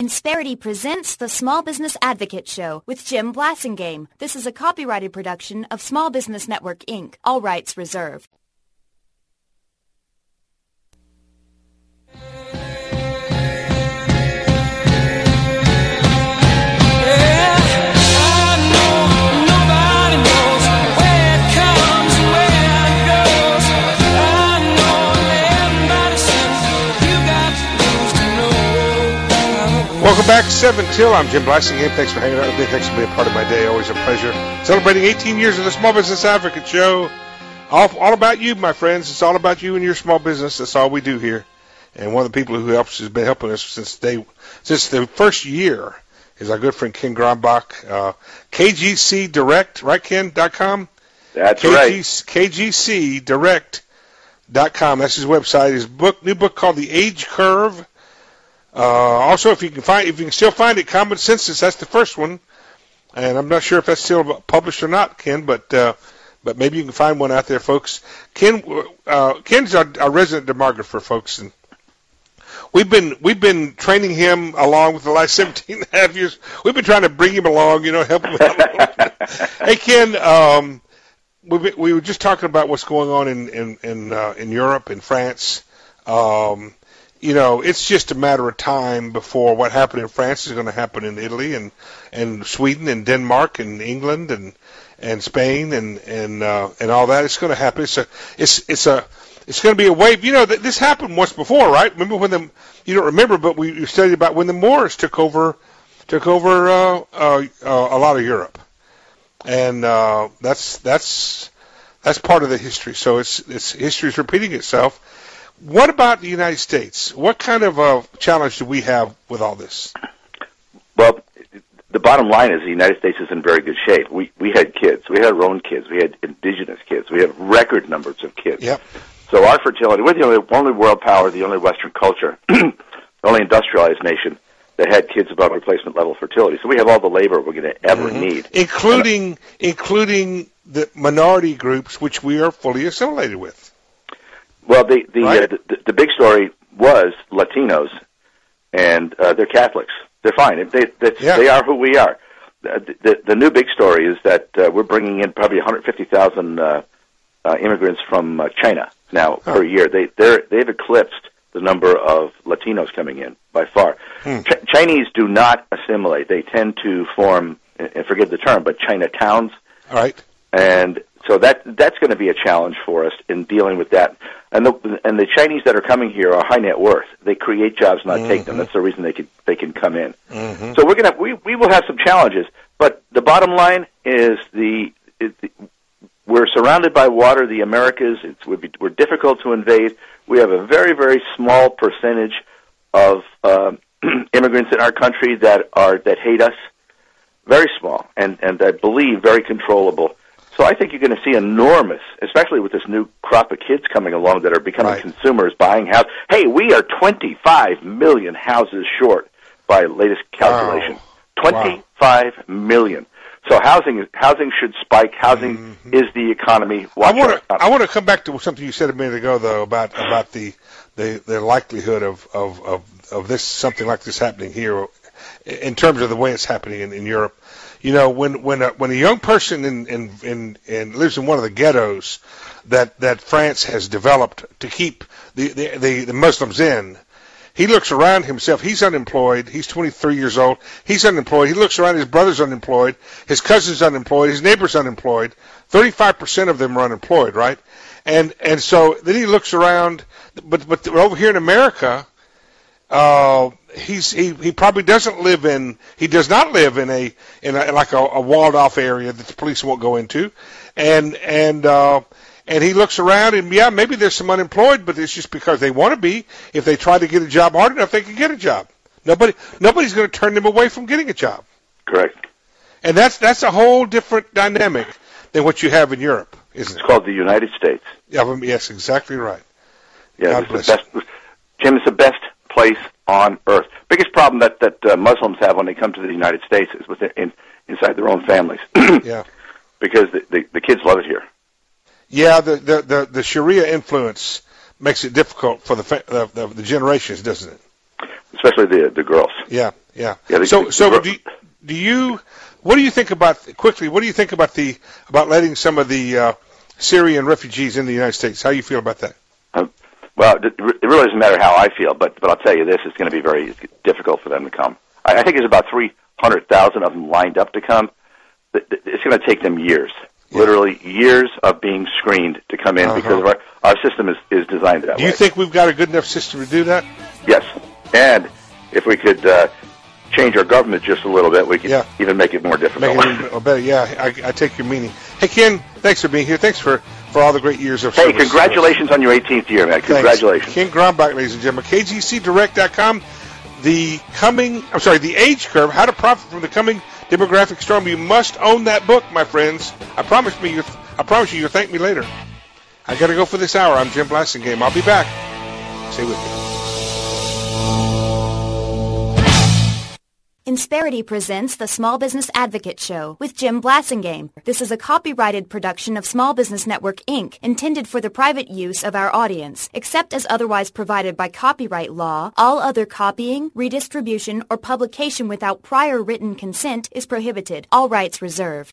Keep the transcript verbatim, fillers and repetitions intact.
Insperity presents the Small Business Advocate Show with Jim Blasingame. This is a copyrighted production of Small Business Network, Incorporated. All rights reserved. Welcome back, seven till. I'm Jim Blasingame. Thanks for hanging out with me. Thanks for being a part of my day. Always a pleasure. Celebrating eighteen years of the Small Business Advocate Show. All, all about you, my friends. It's all about you and your small business. That's all we do here. And one of the people who helps has been helping us since day, since the first year is our good friend Ken Grombach. Uh, K G C Direct, right, Ken, dot com? That's K G, right. K G C Direct dot com. That's his website. His book, new book called The Age Curve. Uh, also, if you can find, if you can still find it, Common Census, that's the first one, and I'm not sure if that's still published or not, Ken, but uh, but maybe you can find one out there, folks. Ken, uh, Ken's our, our resident demographer, folks, and we've been we've been training him along with the last seventeen and a half years. We've been trying to bring him along, you know, help him out. Hey, Ken, um, we we were just talking about what's going on in in in, uh, in Europe, in France. Um, You know, it's just a matter of time before what happened in France is going to happen in Italy and, and Sweden and Denmark and England and and Spain and and uh, and all that. It's going to happen. It's a it's it's a it's going to be a wave. You know, th- this happened once before, right? Remember when the you don't remember, but we you studied about when the Moors took over took over uh, uh, uh, a lot of Europe, and uh, that's that's that's part of the history. So it's it's history is repeating itself. What about the United States? What kind of a challenge do we have with all this? Well, the bottom line is the United States is in very good shape. We we had kids. We had our own kids. We had indigenous kids. We have record numbers of kids. Yep. So our fertility, we're the only, only world power, the only Western culture, the only industrialized nation that had kids above replacement level fertility. So we have all the labor we're going to ever mm-hmm. need. Including, and, including the minority groups, which we are fully assimilated with. Well, the the, right. uh, the the big story was Latinos, and uh, they're Catholics. They're fine. They they, yeah. they are who we are. The, the the new big story is that uh, we're bringing in probably one hundred fifty thousand uh, uh, immigrants from uh, China now huh. per year. They they're they've eclipsed the number of Latinos coming in by far. Hmm. Ch- Chinese do not assimilate. They tend to form, and forgive the term, but Chinatowns. All right. And so that that's going to be a challenge for us in dealing with that. And the and the Chinese that are coming here are high net worth. They create jobs, not mm-hmm. take them. That's the reason they can they can come in. Mm-hmm. So we're gonna we we will have some challenges. But the bottom line is the, is the we're surrounded by water. The Americas, it's would be, we're difficult to invade. We have a very very small percentage of uh, immigrants in our country that are that hate us. Very small, and and I believe very controllable. So I think you're going to see enormous, especially with this new crop of kids coming along that are becoming right. consumers, buying houses. Hey, we are twenty-five million houses short by latest calculation. Wow. twenty-five wow. million. So housing housing should spike. Housing mm-hmm. is the economy. Watch I want to I want to come back to something you said a minute ago, though, about about the the, the likelihood of, of, of, of this something like this happening here, in terms of the way it's happening in, in Europe. You know, when when a, when a young person in, in, in, in lives in one of the ghettos that, that France has developed to keep the, the, the, the Muslims in, he looks around himself. He's unemployed. He's twenty-three years old. He's unemployed. He looks around. His brother's unemployed. His cousin's unemployed. His neighbor's unemployed. thirty-five percent of them are unemployed, right? And and so then he looks around. But but over here in America, uh, he's he, he probably doesn't live in he does not live in a in a, like a, a walled off area that the police won't go into, and and uh, and he looks around and yeah, maybe there's some unemployed, but it's just because they want to be. If they try to get a job hard enough, they can get a job. Nobody nobody's going to turn them away from getting a job. Correct. And that's that's a whole different dynamic than what you have in Europe, isn't it? It's called the United States. Yeah, yes, exactly right. Yeah, it's the best, Jim, it's the best place on earth. Biggest problem that that uh, Muslims have when they come to the United States is within in, inside their own families. Yeah, because the, the the kids love it here. Yeah, the the the, the Sharia influence makes it difficult for the, fa- the the the generations, doesn't it? especially the the girls. Yeah, yeah. yeah the, so, the, so the, do, do you? What do you think about quickly? What do you think about the about letting some of the uh, Syrian refugees in the United States? How do you feel about that? Um, well, it really doesn't matter how I feel, but but I'll tell you this: it's going to be very difficult for them to come. I, I think there's about three hundred thousand of them lined up to come. It's going to take them years, yeah. literally years of being screened to come in uh-huh. because of our our system is is designed that do way. Do you think we've got a good enough system to do that? Yes, and if we could. Uh, change our government just a little bit, we can yeah. even make it more difficult. Make it better, yeah, I, I take your meaning. Hey, Ken, thanks for being here. Thanks for, for all the great years of hey, service. Hey, congratulations on your eighteenth year, man. Congratulations. Thanks. Ken Grombach, ladies and gentlemen. K G C Direct dot com. The coming, I'm sorry, The Age Curve, How to Profit from the Coming Demographic Storm. You must own that book, my friends. I promise me, you, I promise you, you'll thank me later. I got to go for this hour. I'm Jim Blasingame. I'll be back. Stay with me. Insperity presents the Small Business Advocate Show with Jim Blasingame. This is a copyrighted production of Small Business Network, Incorporated, intended for the private use of our audience. Except as otherwise provided by copyright law, all other copying, redistribution, or publication without prior written consent is prohibited. All rights reserved.